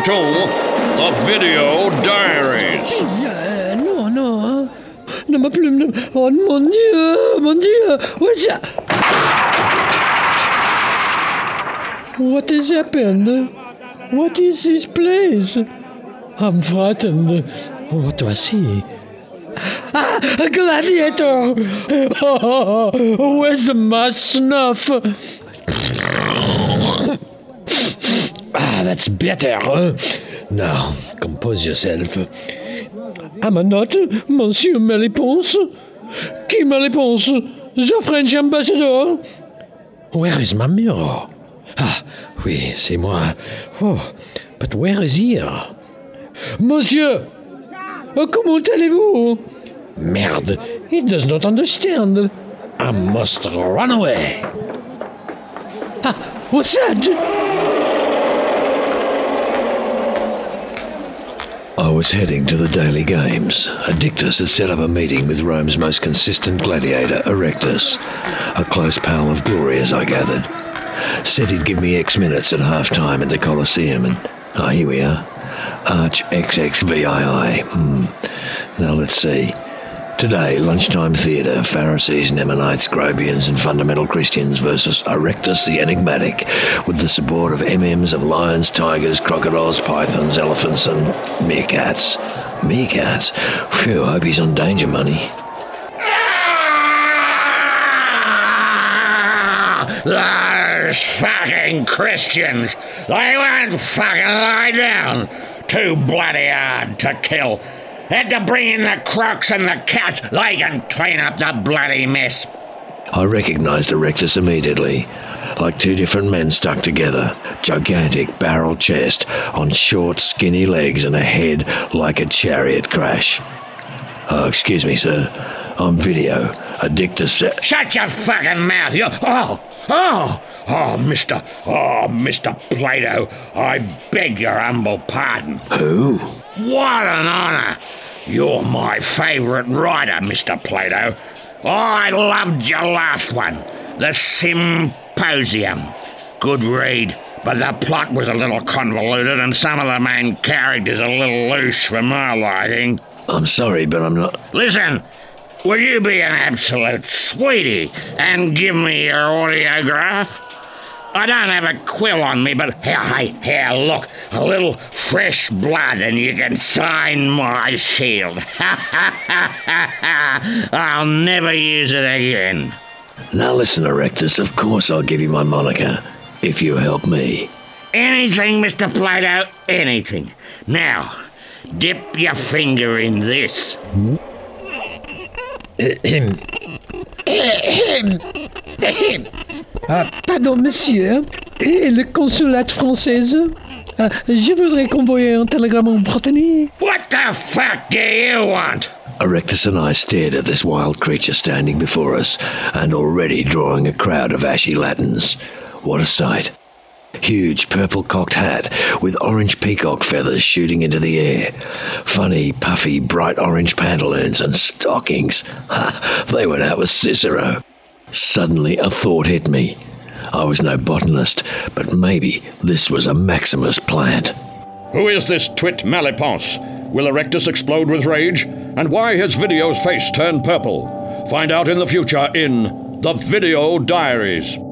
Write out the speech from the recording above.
to the Video Diaries. Non. Ne m'a plus... Oh, mon Dieu. What's that? What has happened? What is this place? I'm frightened. What do I see? Ah, a gladiator! Oh, where's my snuff? That's better. Now, compose yourself. Am I not, Monsieur Maliponce? Qui Maliponce? The French ambassador? Where is my mirror? Ah, oui, c'est moi. Oh, but where is here? Monsieur! Comment allez-vous? Merde, he does not understand. I must run away. Ah, what's that? I was heading to the daily games. Addictus had set up a meeting with Rome's most consistent gladiator, Erectus, a close pal of glory as I gathered. Said he'd give me X minutes at half-time at the Colosseum and... here we are. Arch XXVII. Now let's see. Today, lunchtime theatre, Pharisees, Nemanites, Grobians and fundamental Christians versus Erectus the Enigmatic, with the support of MMs of lions, tigers, crocodiles, pythons, elephants and meerkats. Meerkats? Phew, hope he's on danger money. Those fucking Christians! They won't fucking lie down! Too bloody hard to kill. Had to bring in the crocs and the cats. They can clean up the bloody mess. I recognised Erectus immediately, like two different men stuck together. Gigantic barrel chest on short, skinny legs and a head like a chariot crash. Oh, excuse me, sir. I'm Video. Addictus... Shut your fucking mouth! Mr. Plato, I beg your humble pardon. Who? What an honour! You're my favourite writer, Mr. Plato. I loved your last one, The Symposium. Good read, but the plot was a little convoluted and some of the main characters a little loose for my liking. I'm sorry, but I'm not... Listen, will you be an absolute sweetie and give me your autograph? I don't have a quill on me, but here, look, a little fresh blood and you can sign my shield. I'll never use it again. Now listen, Erectus, of course I'll give you my moniker, if you help me. Anything, Mr. Plato, anything. Now, dip your finger in this. Pardon, monsieur. Et le consulat française? Je voudrais convoyer un télégramme en Brittany. What the fuck do you want? Erectus and I stared at this wild creature standing before us and already drawing a crowd of ashy Latins. What a sight. Huge purple-cocked hat with orange peacock feathers shooting into the air. Funny, puffy, bright orange pantaloons and stockings. They went out with Cicero. Suddenly a thought hit me. I was no botanist, but maybe this was a Maximus plant. Who is this twit Maliponce? Will Erectus explode with rage? And why has Video's face turned purple? Find out in the future in The Video Diaries.